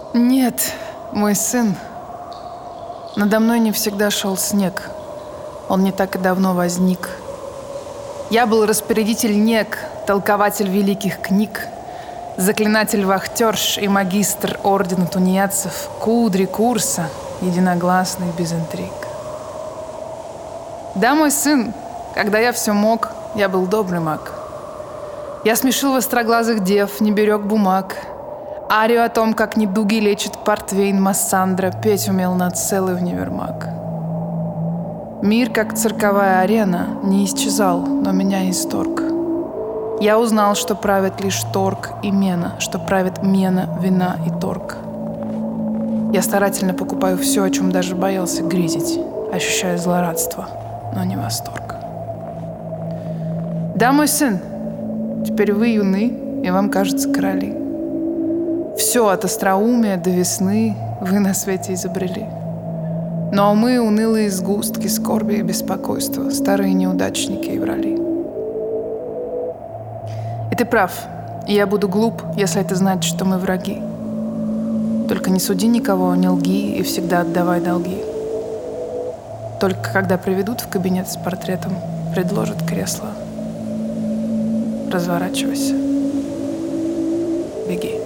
Нет, мой сын. Надо мной не всегда шел снег. Он не так и давно возник. Я был распорядитель нек, толкователь великих книг, заклинатель-вахтерш и магистр ордена тунеядцев, кудри курса, единогласный, без интриг. Да, мой сын, когда я все мог, я был добрый маг. Я смешил востроглазых дев, не берег бумаг. Арию о том, как недуги лечит портвейн Массандра, петь умел на целый универмаг. Мир, как цирковая арена, не исчезал, но меня исторг. Я узнал, что правят лишь торг и мена, что правит мена, вина и торг. Я старательно покупаю все, о чем даже боялся грезить, ощущая злорадство, но не восторг. Да, мой сын, теперь вы юны, и вам кажется короли. Все от остроумия до весны вы на свете изобрели. Но мы унылые сгустки скорби и беспокойства, старые неудачники и врали. И ты прав, и я буду глуп, если это значит, что мы враги. Только не суди никого, не лги и всегда отдавай долги. Только когда приведут в кабинет с портретом, предложат кресло. Разворачивайся. Беги.